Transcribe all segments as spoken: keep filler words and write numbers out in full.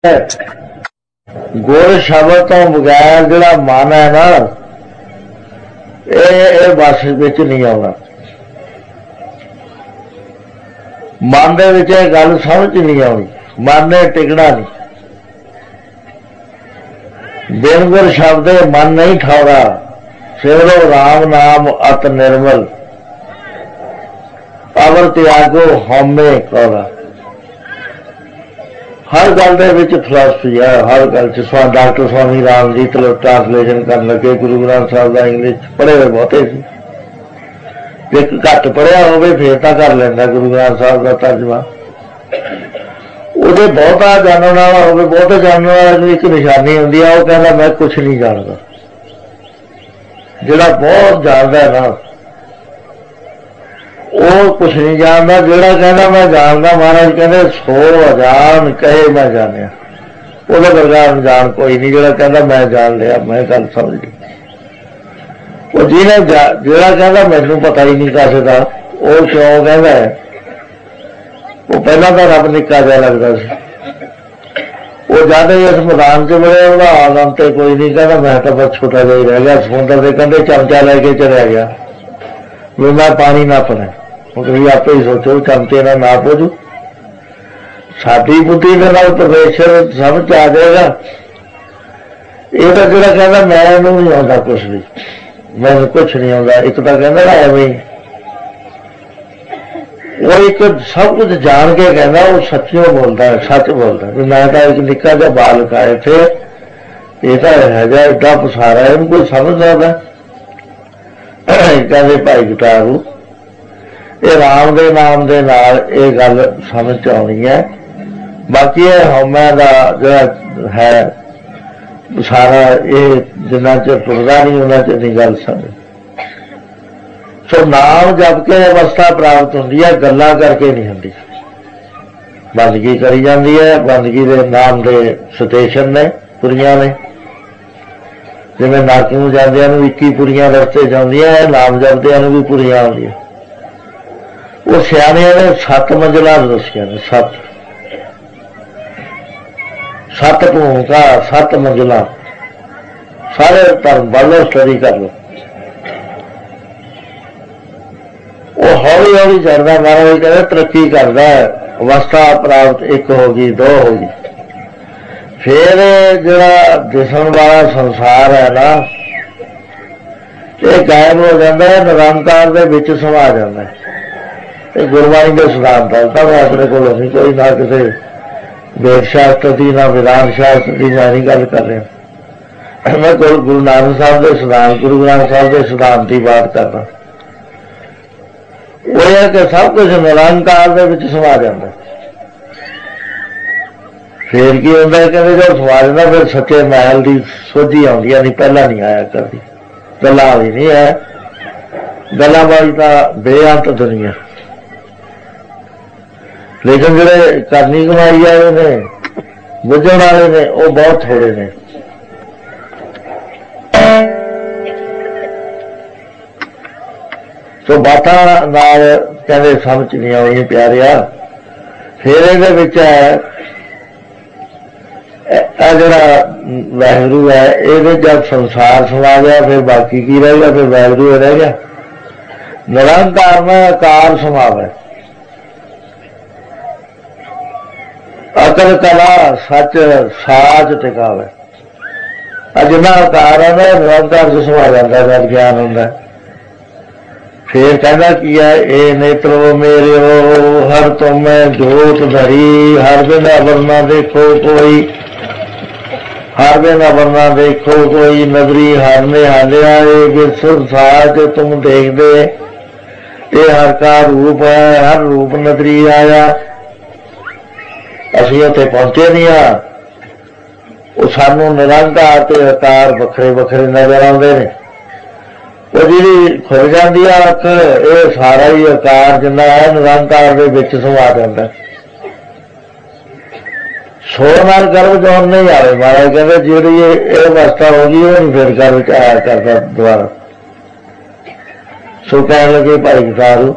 गुर शब्द तो बगैर जिहड़ा मन है ना ये बस विच नहीं आउणा। मन दे विच ये गल समझ नहीं आउणी, मन ने टिकना नहीं। बिन गुर शब्द मन नहीं ठौरा, सिमरो राम नाम अत निर्मल, अवर त्यागो हौमे कौरा। हर गल दे विच फिलासफी है, हर गल च। डॉक्टर स्वामी राम जी तो ट्रांसलेशन कर लगे गुरु ग्रंथ साहब का, इंग्लिश पढ़े हुए बहुते सी, एक घट पढ़िया होवे फिर तो कर लेंदा गुरु ग्रंथ साहब का तर्जमा। ਉਹਦੇ ਬਹੁਤਾ जानने वाला होवे, बहुते जानने वाले ਨੂੰ एक निशानी होंदी है, वो कहना मैं कुछ नहीं जानता। जिहड़ा बहुत जानता है ना वो कुछ नहीं जानता, जिहड़ा कहना मैं जानता, महाराज कहते सो अजान कहे मैं जानिया, ਉਹਦੇ ਵਰਗਾ अनजान कोई नहीं। जिहड़ा कहता मैं जान लिया, मैं गल समझ ली। वो जिहने जिहड़ा कहता मैनू पता ही नहीं किसी का, वो क्यों कहता है? वो पहला तो रब निक्का जिहा लगता सी, वो जद इस मैदान च बड़े ਉਹਦਾ आदम ते कोई नहीं कहता मैं तो बस छोटा जिहा ही रह गया। समुद्र के कंढे चमचा लैके चलिया गया भी मैं पानी नापना। तुम आपे ही सोचो चमचे ना नाप हो जू, साडी बुद्धि के नाल परमेश्वर समझ आ जाएगा। ये तो जो कहता मैं नहीं आता कुछ भी, मैं कुछ नहीं आता, एक तो कहता ना एवं वो एक सब कुछ जान के कहना, वो सच्चियों बोलता है, सच बोलता है। मैं तो एक निक्का जिहा बालक आए थे, ये तो है जा एडा पसारा है, इनको समझ सकता। कहते भाई गटारू ये राम दे नाम दे नाल ये गल समझ आनी है। बाकी ये हौमे का जो है सारा ये जिन्ना चर टुरदा नहीं उन्ना चर नहीं गल समझ। सो नाम जप के अवस्था प्राप्त होती है, गल्लां करके नहीं होंदी। बंदगी करी जाती है, बंदगी के नाम के स्टेशन ने पुरियां ने, जिवें नरक नूं जांदियां नूं इक्की पुरियां रस्ते जांदियां, नाम जपदियां नूं भी पुरियां आउंदियां। वो सियाणियां ने सत्त मंजिलां दसियां ने, सत्त सत्त भूमिका सत्त मंजिलां। सारे धर्म पढ़ लो, स्टडी कर लो। वो हौली हौली चढ़ता, महाराज कहते तरक्की करता है, अवस्था प्राप्त एक होगी, दो होगी, फिर जिहड़ा दिसण वाला संसार है ना ये गायब हो जाता है, निरंकार दे विच समा जाता है। गुरबाणी के सिद्धांत है, तब अपने को नहीं कोई ना किसी वेद शास्त्र की ना विधान शास्त्र की मैं नहीं गल कर रहा। मैं गुरु गुरु नानक साहब के सिद्धांत, गुरु ग्रंथ साहब के सिद्धांत की बात करना। वो है कि सब कुछ निरंकार दे विच समा जाता है। फिर की होंदा है, कहते जब समा जाता फिर सच्चे महल की सोझी आउंदी है, नहीं पहला नहीं आया करती। गल्लां वाली नहीं है, गल्लां वाली तो बेअंत दुनिया, लेकिन जिहड़े करनी कमाई वाले ने, बुझण वाले ने, वो बहुत थोड़े ने। तो बातां नाल कहते समझ नहीं आउणी प्यारिया। फिर इहदे विच है जिहड़ा वाहिगुरू है, इहदे जब संसार समा गया फिर बाकी की रह गया? फिर वाहिगुरू रह गया। निरंकार में आकार समावे, अकल कला सच साच टिकावे। जिन्ना आकार है ना निरंकार च समा जाता है, ज्ञान होंदा। फिर कहना की है, ए नेत्रो मेरे हो हर तुम्हें जोत धरी, हर बिन अवर ना देखो कोई, हर बिन अवर ना देखो कोई, नगरी हारने हालिया बिरसुर साज तुम देख दे, ये हर का रूप है, हर रूप नगरी आया। असीं उत्थे पहुंचे नहीं आ, वो सानू निरंकार ते आकार वखरे वखरे नजर आउंदे ने। वो जी खुल जाती है अख, ये सारा ही आकार जिन्ना है निरंकार दे विच समा जाता है। सो नाल गर्भ जौन नहीं आए, महाराज कहते जी ये अवस्था होगी वो नहीं फिर गर्भ च आया करता दोबारा। सो कह लगे भाई गटारू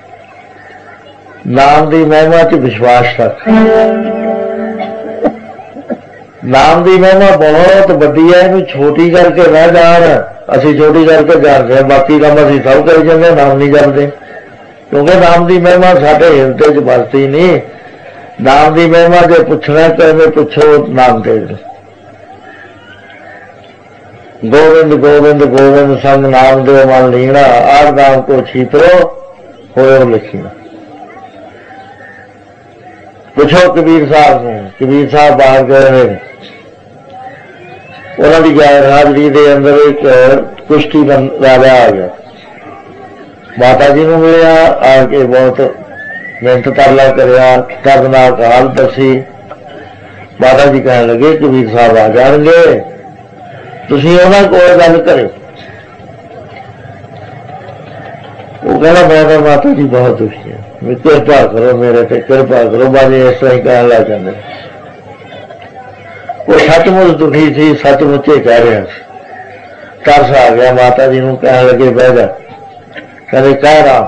नाम की महिमा च विश्वास रख, नाम की महिमा बहुत वड्डी है, इनू छोटी करके ना जान। असी छोटी करके जानते हैं, बाकी काम असी सब करी जाते, नाम नहीं जपते, क्योंकि नाम की महिमा साढ़े हिरदे च बसती नहीं। नाम की महिमा जो पुछना कहते पुछो नाम दे गोविंद गोविंद गोविंद संग नाम दो मन लीना, आर नाम को छीतरो होयो लिखना। पुछो कबीर साहब ने, कबीर साहब बाहर गए, उन्होंने गैर हाजरी के अंदर एक कुश्ती राजा आ गया, माता जी को मिलिया, आके बहुत मिहनत तरला करया, दर्दनाक हाल दसी। माता जी कह लगे कबीर साहब आ जाएंगे, तुसीं उन्हां कोल गल करो। वो कहना मैं तो माता जी बहुत दुखी है, कृपा करो मेरे पे, कृपा करो। बाजी इस तरह कहने लग जाते। वो सचमुच दुखी थी, सचमुच ही कह रहा, तरस आ गया। माता जी को कह लगे बह जा, कहते कह रहा।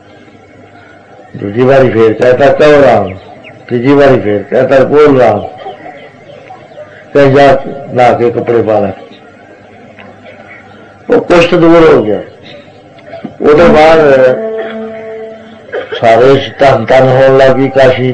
दूजी बारी फिर कहता कहो राम, तीजी बारी फिर कहता बोल राम, कह जा ला के कपड़े पा ला। वो कुष्ठ दूर हो गया। उसके बाद सारे धन धन होने लगी काशी।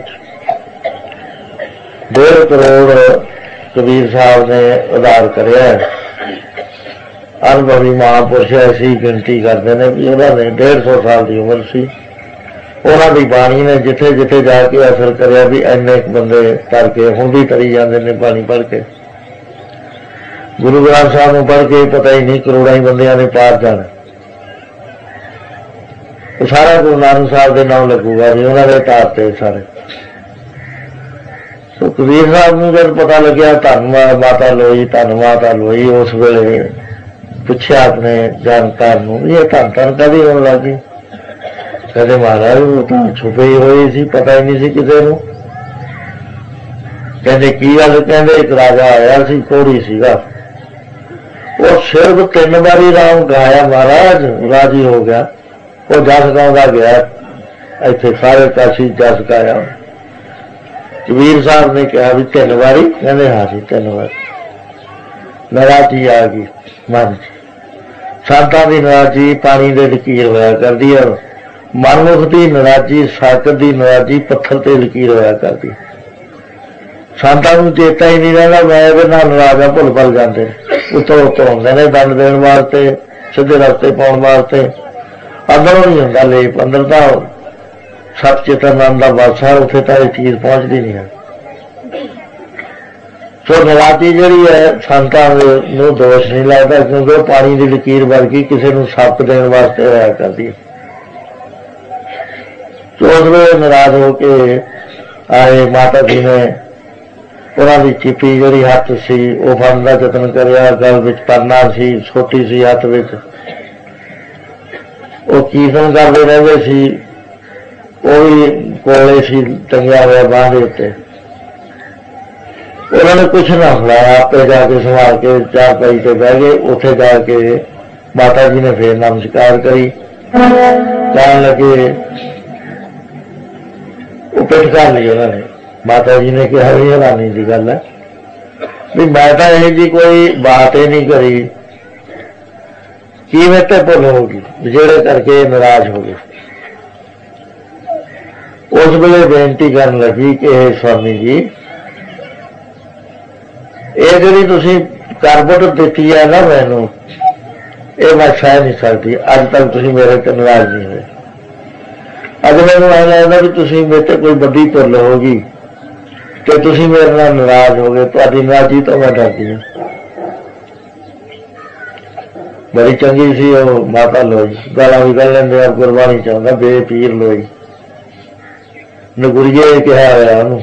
डेढ़ करोड़ कबीर साहब ने उधार कराया। अनुभवी महापुरुष ऐसी गिनती करते हैं भी उन्होंने डेढ़ सौ साल की उम्र सी। उन्होंने बाणी ने जिथे जिथे जाके असर कराया भी इन्ने बंदे करके हुण भी तरी जाते हैं पानी पढ़ के। गुरु ग्रंथ साहब को पढ़ के पता ही नहीं करोड़ा ही बंदियां ने पार जाना। तो सारा गुरु नानक साहब के नाम लगूगा भी उन्होंने तारते सारे। तो कबीर साहब को जब पता लग्या धन माता लोई, धन माता लोई, उस वेले पूछा अपने जानकार ये धन धन कभी होने लगी। कहते महाराज वो तो छुपे ही हुई सी, पता ही नहीं सी किसी को। कहते की गल? कहते एक राजा आया सी, कोड़ी सीगा, वो सिर्फ तीन बारी राम गाया महाराज, राजी हो गया। वो जस गाँव गया, इतने सारे काशी जस गाया। कबीर साहब ने कहा भी तीन बारी? कहते हाँ जी तीन बारी। नाराजी आ गई मन च। संतां की नाराजी पानी दे लकीर होया करदी है, मनुख की नाराजी साकत की नाराजी पत्थर ते लकीर होया करदी। संतां नूं चेता ही नहीं रहता मैं इहदे नाल नाराज हां, भुल भल जाते उत्तों उत्तों होंदे ने दंड देण वास्ते, सीधे रस्ते पाउण वास्ते। अंदरों नहीं होंदा लेप, अंदर तां सत चितन का वासा, उत्थे तां इह चीज पहुंचदी नहीं है। सो नाराजी जिहड़ी है संतां नूं दोष नहीं लगता, क्योंकि पानी की लकीर वर्गी किसी नूं सप देण वास्ते होया करदी। तो उस वेले नाराज होके आए माता जी ने उन्होंने चिपी जी हथ सी वो फड़न का यतन कराया। गल विच परना सी, छोटी सी हथ विच, वो कीर्तन करते रहते सी, वो भी कोले सी टंगिया हुआ बांह के उत्ते। उन्होंने कुछ ना सुनाया, आपे जाके संभाल के चार पाई से बह गए। उत्थे जाके माता जी ने फिर नमस्कार करी, कहन लगे वो पिठ कर ली उन्होंने। माता जी ने कहा भी हैरानी की गल है भी मैं तो यह जी कोई बात ही नहीं करी, कि मेरे भुल होगी जेड़े करके नाराज हो गए। उस वेले बेनती करन लगी कि हे स्वामी जी, ये जी तुसीं करबट दी है ना मैनू, ये मैं सह नहीं सकती। अज तक तुसीं मेरे ते नाराज नहीं हुए। अज मैनू ऐ लगता भी तुसीं मेरे ते कोई बड़ी भुल होगी कि तुसीं मेरे नाल नाराज हो गए। तुहाडी नाराजी तो मैं डरदी हूं। बड़ी चंगी सी वो माता लोई, गालां भी कह लैंदे आ, गुरबाणी चाहता बेपीर लोई, नगुरिए कहा होया उन्होंने।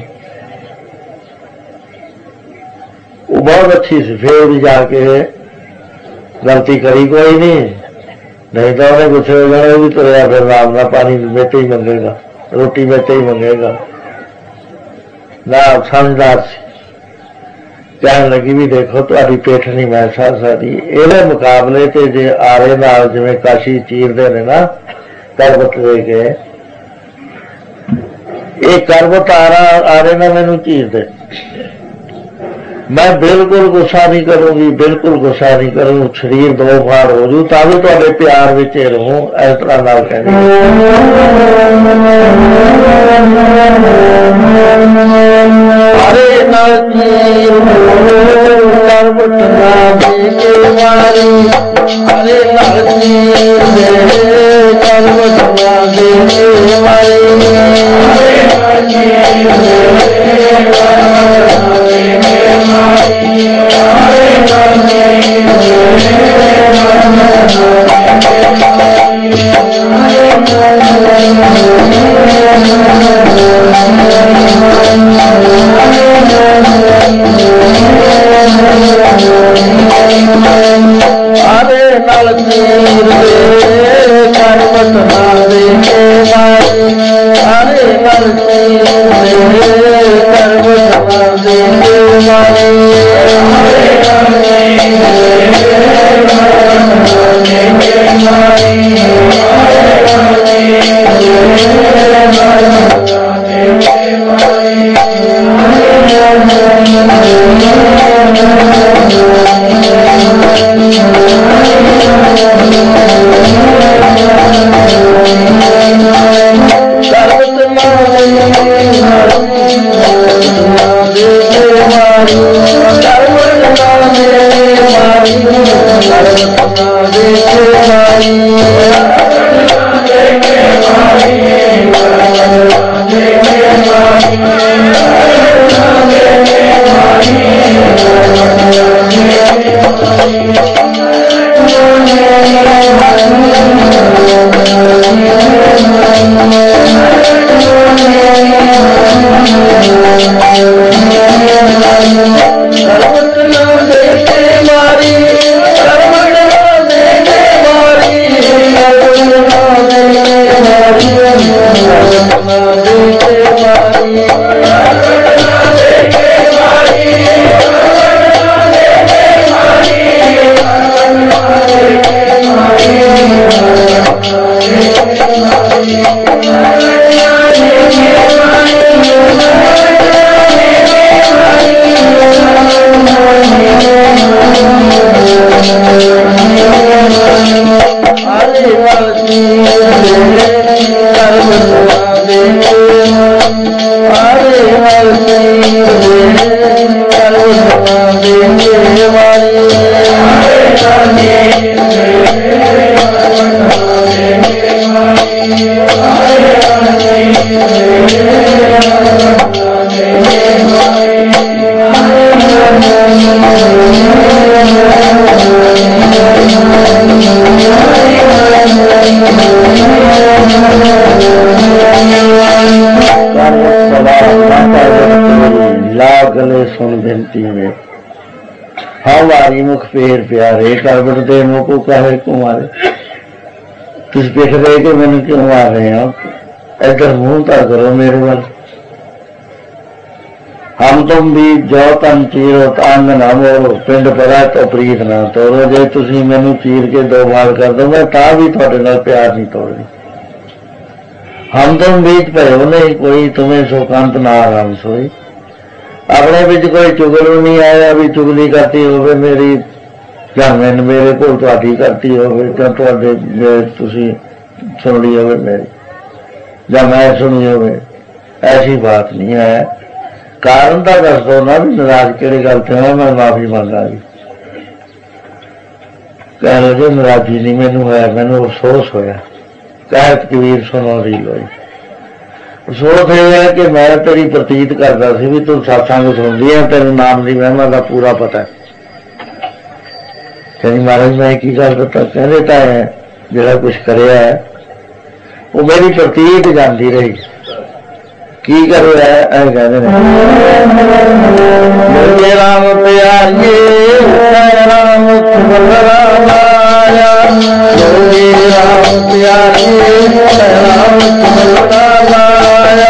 वो बहुत अच्छी सी। फिर भी जाके गलती करी कोई नहीं, नहीं तो उन्हें गुस्से हो जाना भी तुरया फिर राम ना पानी मेते ही मंगेगा, रोटी मेते ही मंगेगा ना। समझदार सी, कहन लगी भी देखो तुहाडी पेठ नहीं मैं सह सकदी। इहदे मुकाबले ते जे आरे नाल जिवें काशी चीरदे ने ना करबत दे के, ये करबत आरा आरे नाल मैनूं चीरदे। मैं बिल्कुल गुस्सा नहीं करूंगी, बिल्कुल गुस्सा नहीं करूँ, शरीर दो फाड़ हो जू ता भी तुहाडे प्यार विच रहूं, इस तरह नाल कहंदी हरे नाल चीर कर बटना दे के मारी, हरे नाल चीर कर बटना दे के मारी, हरे नाल चीर हरे नाल चीर दे कर बटना दे के मारी, हरे नाल चीर दे कर बटना दे के मारी, हरे नाल चीर दे कर बटना दे के मारी। सुन बेनती में हमारी मुख फेर प्यारे करबट दे मुको कहे कुमारे, तुम देख रहे कि मैंने क्यों मार रहे हैं, इधर मुंह ता करो मेरे वाल। हम तुम भी जो तन चीरो तंग ना मोड़ो, पिंड परा तो प्रीत ना तोड़ो, जे तुसी मैनू चीर के दो बार कर दो मैं ता भी तुहाडे नाल प्यार नहीं तोड़नी। हम तुम बीच भयो नहीं कोई, तुम्हें सुकंत ना आराम सोई। अपने बिच कोई चुगल नहीं आया भी चुगली करती होवे मेरी, या मैंने मेरे को तुहाडी करती होवे, तो तुहाडे तुसी सुन ली होवे मेरी, या मैं सुनी होवे, ऐसी बात नहीं है। कारण तो दस दो ना भी नाराज किहड़ी गल ते मैं माफी मंगांगी। कह लो जी नाराजी नहीं मैनू होया, मैनू अफसोस होया। कहत कबीर सुनो रील होई, अफसोस ये है कि मैं तेरी प्रतीत करता सी भी तू सत्संग सुनदी है, तेरे नाम की महिमा का पूरा पता है। कहनी महाराज मैं की गल दता, कहते तो है जिहड़ा कुछ करिया है वो मेरी प्रतीत जाती रही। की करो है कहते मुझे राम प्यारे राम रामाया, मुझे राम प्यारे राम रामाया,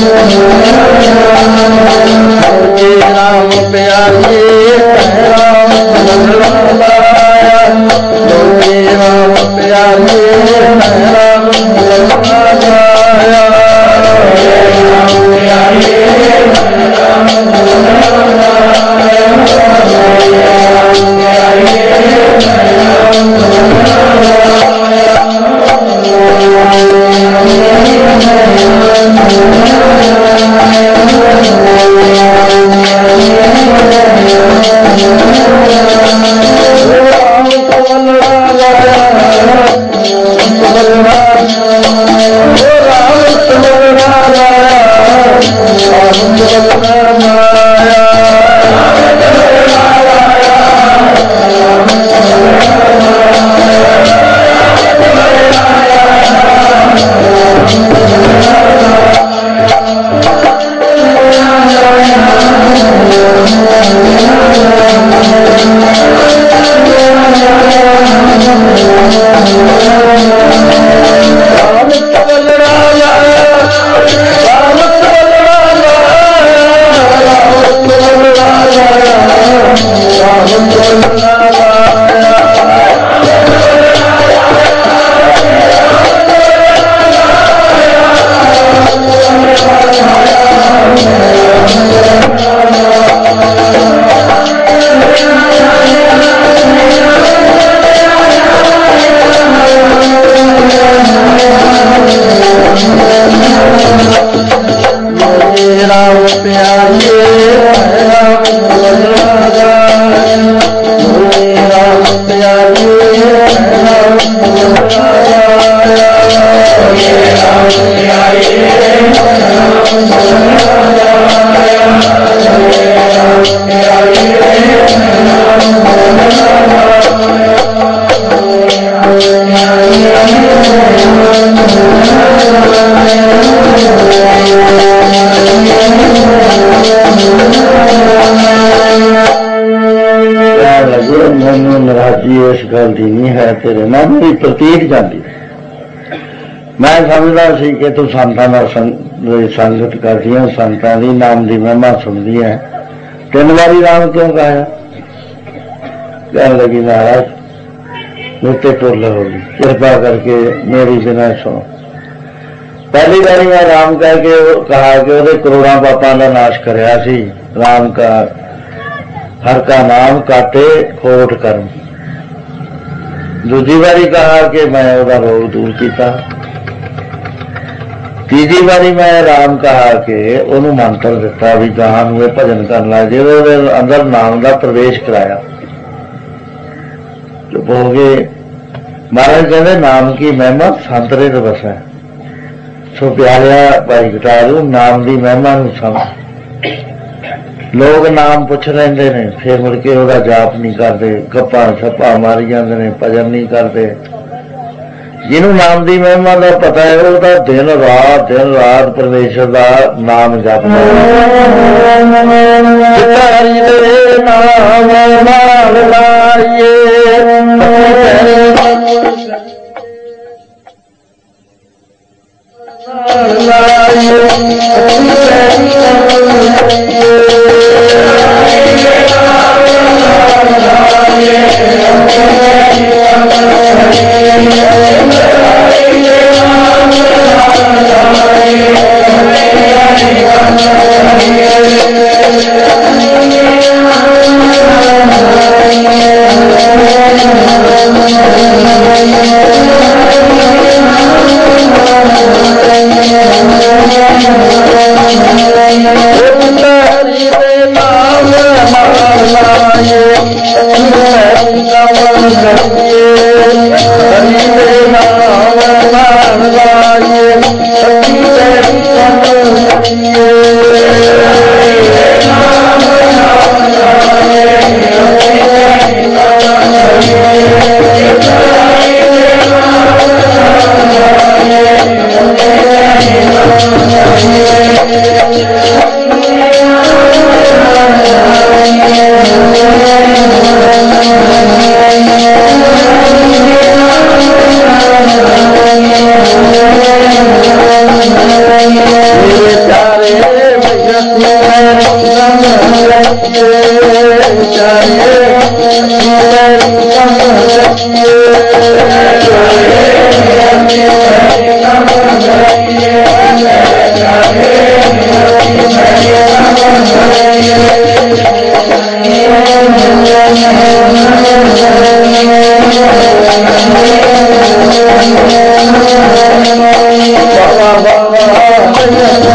राम प्यारे राम लाया, राम प्यारे राम लाया, इस गल की नहीं है, तेरे नाम मेरी प्रतीक जाती। मैं समझदा सी कि तू संतां नाल संगत करदी है, संतां दी नाम की महिमा सुनदी है। तीन बारी नाम क्यों गाया? कह लगी महाराज मेरे टुर होगी, कृपा करके मेरी बिना सुनो। पहली बारी मैं राम कह के कहा कि वो करोड़ों पापों का नाश कराया सी। राम का हर का नाम काटे खोट कर्म। दूजी बारी कहा कि मैं वह रोग दूर किया। तीजी बारी मैं राम कहा कि उन्होंने मंत्र दिता भी जहां में भजन करन लग जे, अंदर नाम का प्रवेश कराया। चुप हो गए। महाराज कहते नाम की महिमा संतरे तो बस है। सो प्यारिया भाई घटारू नाम की महिमा समझ। लोग नाम पुछ लेंदे ने, फिर मुड़ के ओहदा जाप नहीं करते, गप्पा छप्पा मारी जाते ने, भजन नहीं करते। जिन्हों नाम की महिमा का पता है वह दिन रात दिन रात परमेश्वर का नाम जपदा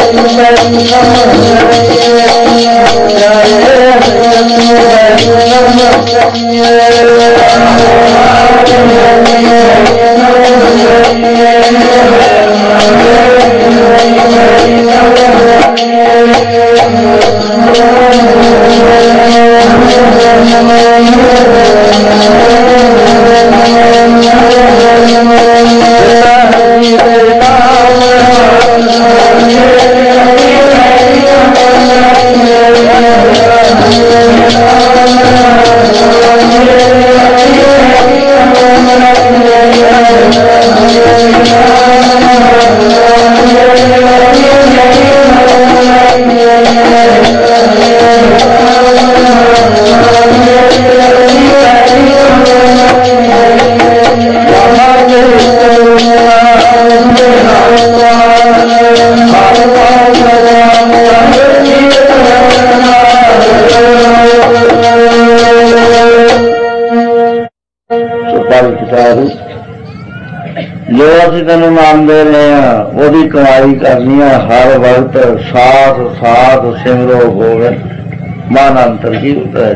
जो असीं तेन नाम दे रहे हैं वही कमाई करनी है। हर वक्त साथ साथ सिमरो गोविंद मन अंतर की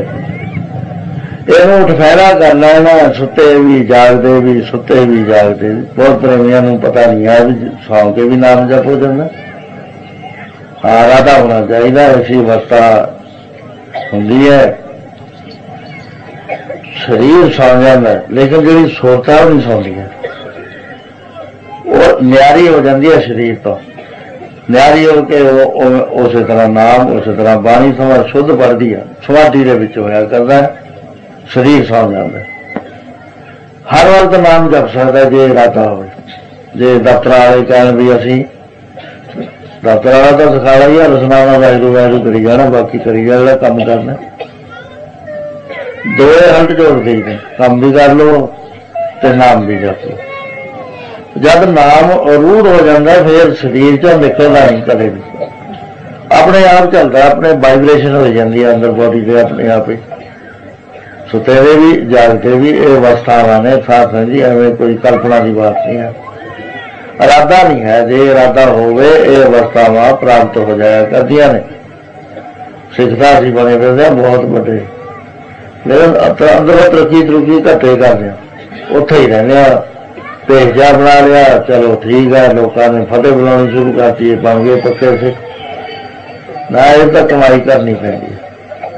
ਇਹਨੂੰ ਉਠਫੈਰਾ ਕਰਨਾ ਹੈ ਨਾ, ਸੁੱਤੇ ਵੀ ਜਾਗਦੇ ਵੀ ਸੁੱਤੇ ਵੀ ਜਾਗਦੇ ਵੀ। ਬਹੁਤ ਪ੍ਰੇਮੀਆਂ ਨੂੰ ਪਤਾ ਨਹੀਂ ਹੈ ਵੀ ਸੌਂ ਕੇ ਵੀ ਨਾਮ ਜਪੋ ਜਾਂਦਾ। ਹਾਂ, ਰਾਧਾ ਹੋਣਾ ਚਾਹੀਦਾ। ਐਸੀ ਅਵਸਥਾ ਹੁੰਦੀ ਹੈ ਸਰੀਰ ਸੌਂ ਜਾਂਦਾ, ਲੇਕਿਨ ਜਿਹੜੀ ਸੁਰਤਾ ਉਹ ਨਹੀਂ ਸੌਂਦੀ ਹੈ। ਉਹ ਨਿਆਰੀ ਹੋ ਜਾਂਦੀ ਹੈ ਸਰੀਰ ਤੋਂ। ਨਿਆਰੀ ਹੋ ਕੇ ਉਹ ਉਸੇ ਤਰ੍ਹਾਂ ਨਾਮ ਉਸੇ ਤਰ੍ਹਾਂ ਬਾਣੀ ਸਮਾਂ ਸ਼ੁੱਧ ਪੜਦੀ ਆ, ਸਮਾਧੀ ਦੇ ਵਿੱਚ ਹੋਇਆ ਕਰਦਾ, ਸਰੀਰ ਸੌਂ ਜਾਂਦਾ। ਹਰ ਵਕਤ ਨਾਮ ਜਪ ਸਕਦਾ ਜੇ ਇਰਾਦਾ ਹੋਵੇ। ਜੇ ਦਫ਼ਤਰਾਂ ਵਾਲੇ ਕਹਿਣ ਵੀ ਅਸੀਂ ਦਫ਼ਤਰ ਵਾਲਾ ਤਾਂ ਸਿਖਾਲਾ ਹੀ ਹਲ ਸੁਣਾਉਣਾ, ਵਾਹਿਗੁਰੂ ਵਾਹਿਗੁਰੂ ਕਰੀ ਜਾਣਾ, ਬਾਕੀ ਕਰੀ ਜਾਣਾ, ਜਿਹੜਾ ਕੰਮ ਕਰਨਾ। ਦੋਏ ਹੱਥ ਜੋੜ ਦੇਈਦੇ, ਕੰਮ ਵੀ ਕਰ ਲਓ ਤੇ ਨਾਮ ਵੀ ਜਪ ਲਓ। ਜਦ ਨਾਮ ਰੂੜ ਹੋ ਜਾਂਦਾ ਫਿਰ ਸਰੀਰ ਚੋਂ ਨਿਕਲਦਾ ਨਹੀਂ ਕਦੇ ਵੀ, ਆਪਣੇ ਆਪ ਚੱਲਦਾ, ਆਪਣੇ ਵਾਈਬ੍ਰੇਸ਼ਨ ਹੋ ਜਾਂਦੀ ਹੈ ਅੰਦਰ ਬੋਡੀ ਦੇ ਆਪਣੇ ਆਪ ਹੀ। ਸੁੱਤੇ ਵੀ ਜਾਗਦੇ ਵੀ ਇਹ ਅਵਸਥਾਵਾਂ ਨੇ ਸਾਥ ਜੀ, ਐਵੇਂ ਕੋਈ ਕਲਪਨਾ ਦੀ ਬਾਤ ਨਹੀਂ ਹੈ। ਇਰਾਦਾ ਨਹੀਂ ਹੈ, ਜੇ ਇਰਾਦਾ ਹੋਵੇ ਇਹ ਅਵਸਥਾਵਾਂ ਪ੍ਰਾਪਤ ਹੋ ਜਾਇਆ ਕਰਦੀਆਂ ਨੇ। ਸਿੱਖਦਾ ਅਸੀਂ ਬਣੇ ਫਿਰਦੇ ਬਹੁਤ ਵੱਡੇ, ਲੇਕਿਨ ਅੰਦਰੋਂ ਤਰੱਕੀ ਤਰੁਕੀ ਘੱਟੇ ਕਰਦੇ ਆ, ਉੱਥੇ ਹੀ ਰਹਿੰਦੇ ਆ। ਭੇਜਾ ਬਣਾ ਲਿਆ, ਚਲੋ ਠੀਕ ਹੈ, ਲੋਕਾਂ ਨੇ ਫਤਿਹ ਬੁਲਾਉਣੀ ਸ਼ੁਰੂ ਕਰਤੀ, ਬਣ ਗਏ ਪੱਕੇ ਸਿੱਖ। ਨਾ ਇਹ ਤਾਂ ਕਮਾਈ ਕਰਨੀ ਪੈਂਦੀ ਹੈ।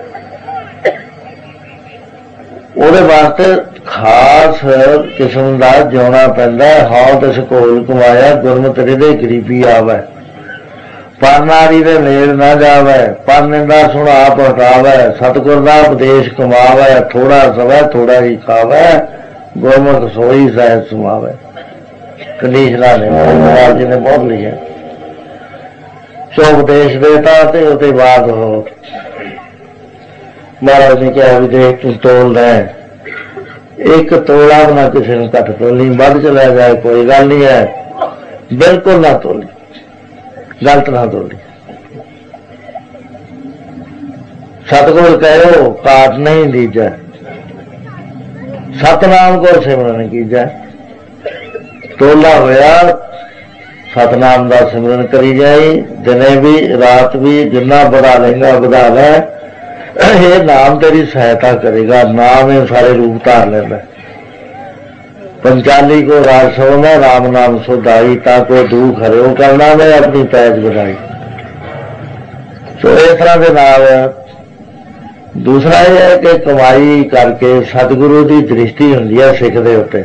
ਉਹਦੇ ਵਾਸਤੇ ਖਾਸ ਕਿਸਮ ਦਾ ਜਿਉਣਾ ਪੈਂਦਾ। ਹਉ ਤਿਸ ਕੋਲ ਕਮਾਇਆ ਗੁਰਮਤਿ ਹਿਰਦੇ ਗਰੀਬੀ ਆਵੈ, ਪਰਨਾਰੀ ਦੇ ਨੇੜ ਨਾ ਜਾਵੈ, ਪਰਨਿੰਦਾ ਸੁਣ ਆਪ ਹਟਾਵੈ, ਸਤਿਗੁਰ ਦਾ ਉਪਦੇਸ਼ ਕਮਾਵੈ, ਥੋੜਾ ਸਵੈ ਥੋੜਾ ਹੀ ਖਾਵੈ, ਗੁਰਮੁਖ ਸੋਈ ਸਹਿਜ ਸਮਾਵੈ। ਕੰਡੀਸ਼ਨਾਂ ਨੇ ਮਹਾਰਾਜ ਜੀ ਨੇ ਬਹੁਤ ਲਿਖਿਆ। ਸੋ ਉਪਦੇਸ਼ ਦੇਤਾ ਤੇ ਉਹਦੇ ਬਾਅਦ ਉਹ ਮਹਾਰਾਜ ਨੇ ਕਿਹਾ ਵੀ ਦੇਖ ਤੂੰ ਤੋਲਦਾ ਇੱਕ ਤੋਲਾ ਨਾ ਕਿਸੇ ਨੂੰ ਘੱਟ ਤੋਲੀ, ਵੱਧ ਚਲਿਆ ਜਾਏ ਕੋਈ ਗੱਲ ਨਹੀਂ ਹੈ, ਬਿਲਕੁਲ ਨਾ ਤੋਲੀ, ਗਲਤ ਨਾ ਤੋਲੀ। ਸਤਿਗੁਰ ਕਹਿਓ ਕਾਟ ਨਹੀਂ ਦੀਜੈ, ਸਤਨਾਮ ਕੋ ਸਿਮਰਨ ਕੀਜੈ। ਤੋਲਾ ਹੋਇਆ ਸਤਨਾਮ ਦਾ ਸਿਮਰਨ ਕਰੀ ਜਾਏ, ਦਿਨੇ ਵੀ ਰਾਤ ਵੀ, ਜਿੰਨਾ ਵਧਾ ਲੈਂਗਾ ਵਧਾ ਲੈ। ਇਹ ਨਾਮ ਤੇਰੀ ਸਹਾਇਤਾ ਕਰੇਗਾ। ਨਾਮ ਇਹ ਸਾਰੇ ਰੂਪ ਧਾਰ ਲੈਂਦਾ। पंचाली को रासो में राम नाम सुधाई, ताको दुख हरिओ करना में अपनी पैज बढ़ाई। सो इस तरह के नाल दूसरा यह है कि कमाई करके सतगुरु की दृष्टि होंदी है सिख दे उत्ते।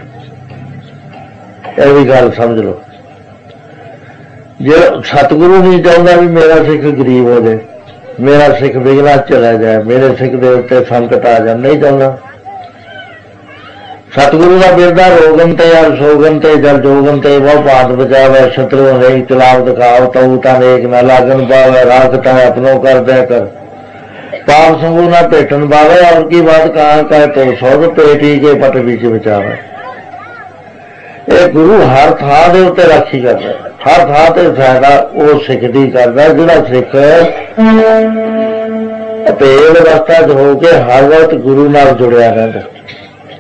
यह भी गल समझ लो, जो सतगुरु नहीं चाहता भी मेरा सिख गरीब हो जाए, मेरा सिख बिगड़ा चला जाए, मेरे सिख दे उत्ते संकट आ जाए, नहीं चाहता। सतगुरु का बिरदा रोगन ते और सोगन ते जल जोगन ते वह पात बचावे, शत्रु नहीं चलाव दिखाओ, तऊ तन एक न लागन पावे, राख तन अपनों कर दे कर, पाप संगु न पेटन पावे, और की बात कहाँ कहे तो सौद पेटी के पट बीच बचावे। ये गुरु हर थां दे उत्ते राखी करदा, हर थां ते फायदा वो सिख दी करदा। जिहड़ा सिख अपेल अवस्था च होके हर वक्त गुरु नाल जुड़िया रहिंदा।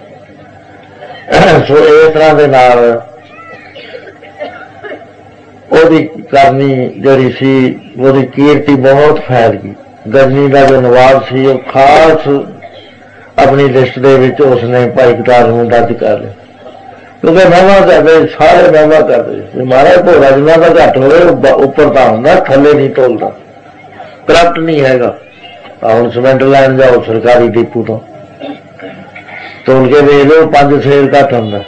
सो इस तरह के नाल ਉਹਦੀ ਕਰਨੀ ਜਿਹੜੀ ਸੀ ਉਹਦੀ ਕੀਰਤੀ ਬਹੁਤ ਫੈਲ ਗਈ। ਗਜ਼ਨੀ ਦਾ ਜੋ ਨਵਾਬ ਸੀ ਉਹ ਖਾਸ ਆਪਣੀ ਲਿਸਟ ਦੇ ਵਿੱਚ ਉਸਨੇ ਭਾਈ ਕਤਾਰ ਨੂੰ ਦਰਜ ਕਰ ਲਿਆ, ਕਿਉਂਕਿ ਮਹਿਮਾ ਕਰਦੇ ਸਾਰੇ ਮਹਿਮਾ ਕਰਦੇ ਮਹਾਰਾਜ ਭੋਰਾ ਜਿੰਨਾ ਦਾ ਘੱਟ ਹੋਵੇ ਉੱਪਰ ਤਾਂ ਹੁੰਦਾ, ਥੱਲੇ ਨਹੀਂ ਤੋਲਦਾ, ਕਰਪਟ ਨਹੀਂ ਹੈਗਾ। ਹੁਣ ਸੀਮੈਂਟ ਲੈਣ ਜਾਓ ਸਰਕਾਰੀ ਡਿਪੂ ਤੋਂ ਤੋਲ ਕੇ ਵੇਖ ਲਓ, ਪੰਜ ਸੇਰ ਘੱਟ ਹੁੰਦਾ,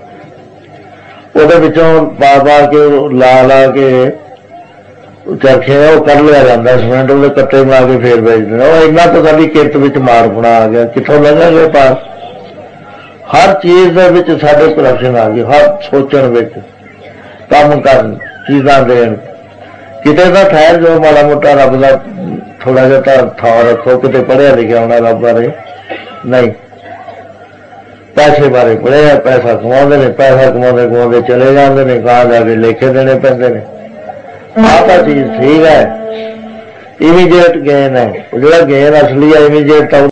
ਉਹਦੇ ਵਿੱਚੋਂ ਪਾ ਪਾ ਕੇ ਲਾ ਲਾ ਕੇ ਚਰਖੇ ਉਹ ਕੱਢ ਲਿਆ ਜਾਂਦਾ ਸੀਮੈਂਟ, ਉਹਦੇ ਕੱਟੇ ਮਾਰ ਕੇ ਫੇਰ ਵੇਚ ਦੇਣਾ। ਉਹ ਇੰਨਾ ਤਾਂ ਸਾਡੀ ਕਿਰਤ ਵਿੱਚ ਮਾਰਪਣਾ ਆ ਗਿਆ, ਕਿੱਥੋਂ ਲੰਘਾਂਗੇ ਪਾਸ। ਹਰ ਚੀਜ਼ ਦੇ ਵਿੱਚ ਸਾਡੇ ਕਰਪਸ਼ਨ ਆ ਗਈ, ਹਰ ਸੋਚਣ ਵਿੱਚ, ਕੰਮ ਕਰਨ, ਚੀਜ਼ਾਂ ਦੇਣ। ਕਿਤੇ ਤਾਂ ਠਹਿਰ ਜੋ ਮਾੜਾ ਮੋਟਾ ਰੱਬ ਦਾ ਥੋੜਾ ਜਿਹਾ ਤਾਂ ਥਾਂ ਰੱਖੋ, ਕਿਤੇ ਪੜ੍ਹਿਆ ਲਿਖਿਆ ਹੋਣਾ ਰੱਬ ਬਾਰੇ ਨਹੀਂ, ਪੈਸੇ ਬਾਰੇ ਪੜ੍ਹਿਆ, ਪੈਸਾ ਕਮਾਉਂਦੇ ਨੇ, ਪੈਸਾ ਕਮਾਉਂਦੇ ਕਮਾਉਂਦੇ ਚਲੇ ਜਾਂਦੇ ਨੇ, ਗਾਂ ਜਾ ਕੇ ਲੇਖੇ ਦੇਣੇ ਪੈਂਦੇ ਨੇ। ਆਹ ਤਾਂ ਚੀਜ਼ ਠੀਕ ਹੈ, ਇਮੀਡੀਏਟ ਗੇਨ ਹੈ, ਜਿਹੜਾ ਗੇਨ ਅਸਲੀ ਹੈ ਇਮੀਡੀਏਟ ਤਾਂ